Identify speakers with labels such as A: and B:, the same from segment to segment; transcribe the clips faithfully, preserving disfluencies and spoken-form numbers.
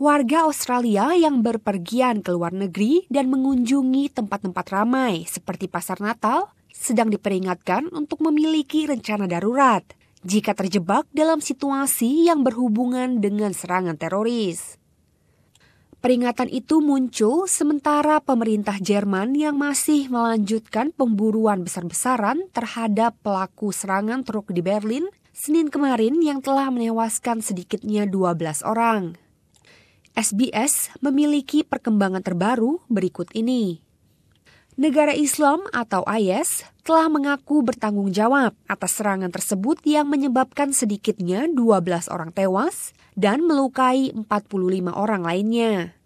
A: Warga Australia yang berpergian ke luar negeri dan mengunjungi tempat-tempat ramai seperti pasar Natal sedang diperingatkan untuk memiliki rencana darurat jika terjebak dalam situasi yang berhubungan dengan serangan teroris. Peringatan itu muncul sementara pemerintah Jerman yang masih melanjutkan pemburuan besar-besaran terhadap pelaku serangan truk di Berlin Senin kemarin yang telah menewaskan sedikitnya dua belas orang. S B S memiliki perkembangan terbaru berikut ini. Negara Islam atau I S telah mengaku bertanggung jawab atas serangan tersebut yang menyebabkan sedikitnya dua belas orang tewas dan melukai empat puluh lima orang lainnya.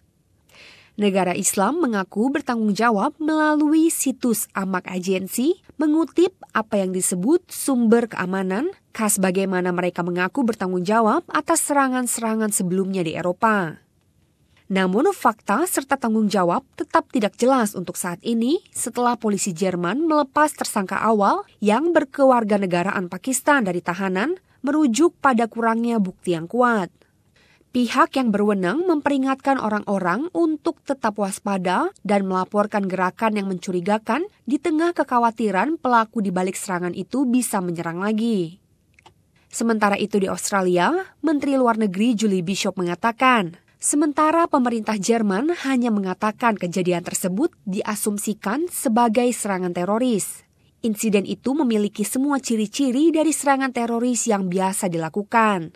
A: Negara Islam mengaku bertanggung jawab melalui situs Amaq Agency mengutip apa yang disebut sumber keamanan khas bagaimana mereka mengaku bertanggung jawab atas serangan-serangan sebelumnya di Eropa. Namun fakta serta tanggung jawab tetap tidak jelas untuk saat ini setelah polisi Jerman melepas tersangka awal yang berkewarganegaraan Pakistan dari tahanan merujuk pada kurangnya bukti yang kuat. Pihak yang berwenang memperingatkan orang-orang untuk tetap waspada dan melaporkan gerakan yang mencurigakan di tengah kekhawatiran pelaku di balik serangan itu bisa menyerang lagi. Sementara itu di Australia, Menteri Luar Negeri Julie Bishop mengatakan, sementara pemerintah Jerman hanya mengatakan kejadian tersebut diasumsikan sebagai serangan teroris. Insiden itu memiliki semua ciri-ciri dari serangan teroris yang biasa dilakukan.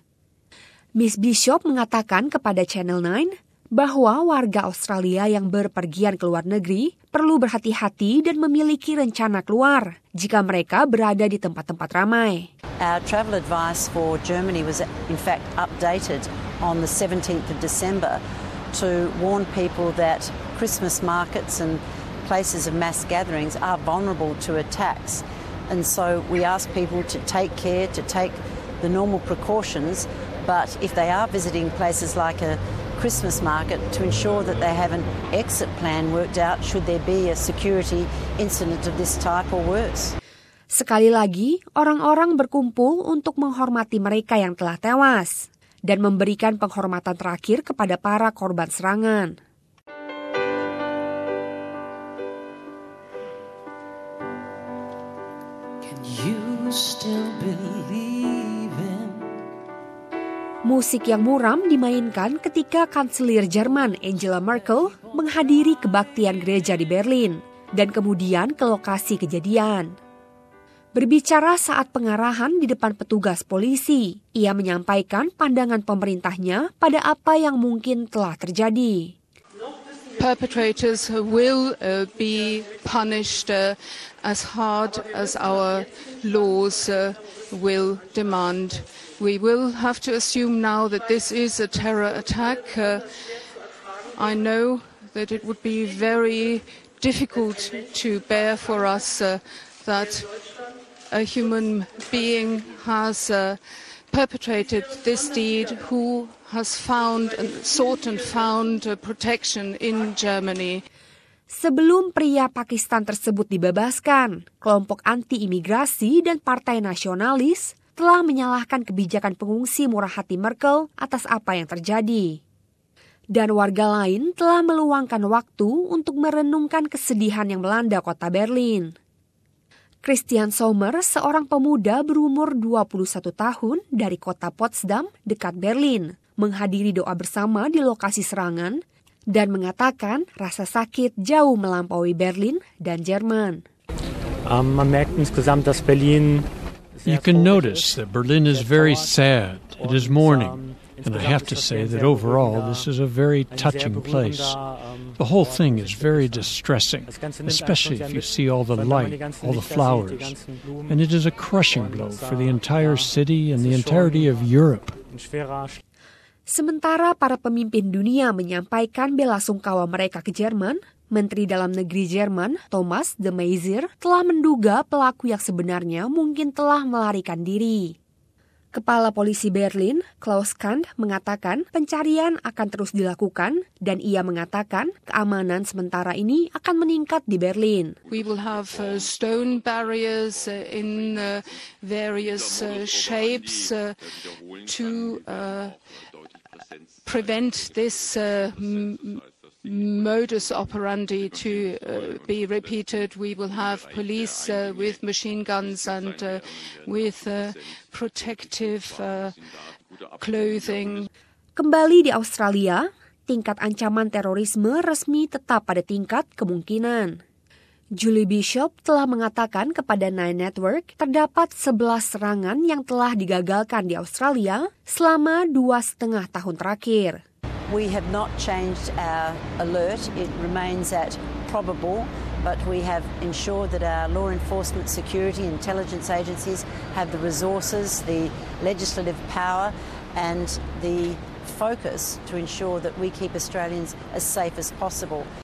A: Miss Bishop mengatakan kepada Channel nine bahwa warga Australia yang berpergian ke luar negeri perlu berhati-hati dan memiliki rencana keluar jika mereka berada di tempat-tempat ramai.
B: Our travel advice for Germany was in fact updated on the seventeenth of December to warn people that Christmas markets and places of mass gatherings are vulnerable to attacks. And so we ask people to take care, to take the normal precautions. But if they are visiting places like a Christmas market, to ensure that they have an exit plan worked out should there be a security incident of this type or worse.
A: Sekali lagi, orang-orang berkumpul untuk menghormati mereka yang telah tewas dan memberikan penghormatan terakhir kepada para korban serangan.
C: Can you still believe?
A: Musik yang muram dimainkan ketika Kanselir Jerman Angela Merkel menghadiri kebaktian gereja di Berlin dan kemudian ke lokasi kejadian. Berbicara saat pengarahan di depan petugas polisi, ia menyampaikan pandangan pemerintahnya pada apa yang mungkin telah terjadi.
D: Perpetrators will uh, be punished uh, as hard as our laws uh, will demand. We will have to assume now that this is a terror attack. Uh, I know that it would be very difficult to bear for us uh, that a human being has uh, perpetrated this deed who has found and sought and found uh, protection in Germany.
A: Sebelum pria Pakistan tersebut dibebaskan, kelompok anti-imigrasi dan partai nasionalis telah menyalahkan kebijakan pengungsi murah hati Merkel atas apa yang terjadi. Dan warga lain telah meluangkan waktu untuk merenungkan kesedihan yang melanda kota Berlin. Christian Sommer, seorang pemuda berumur dua puluh satu tahun dari kota Potsdam, dekat Berlin, menghadiri doa bersama di lokasi serangan dan mengatakan rasa sakit jauh melampaui Berlin dan Jerman.
E: Um, man merkt insgesamt, dass Berlin
F: You can notice that Berlin is very sad. It is mourning. And I have to say that overall this is a very touching place. The whole thing is very distressing, especially if you see all the light, all the flowers. And it is a crushing blow for the entire city and the entirety of Europe.
A: Sementara para pemimpin dunia menyampaikan bela sungkawa mereka ke Jerman, Menteri Dalam Negeri Jerman, Thomas de Maizière, telah menduga pelaku yang sebenarnya mungkin telah melarikan diri. Kepala Polisi Berlin, Klaus Kant, mengatakan pencarian akan terus dilakukan dan ia mengatakan keamanan sementara ini akan meningkat di Berlin.
D: We will have uh, stone barriers uh, in uh, various uh, shapes uh, to uh, prevent this uh, m- modus operandi to uh, be repeated. We will have police uh, with machine guns and uh, with uh, protective uh, clothing.
A: Kembali di Australia, tingkat ancaman terorisme resmi tetap pada tingkat kemungkinan. Julie Bishop telah mengatakan kepada Nine Network terdapat sebelas serangan yang telah digagalkan di Australia selama dua setengah tahun terakhir.
B: We have not changed our alert. It remains at probable, but we have ensured that our law enforcement, security, intelligence agencies have the resources, the legislative power and the focus to ensure that we keep Australians as safe as possible.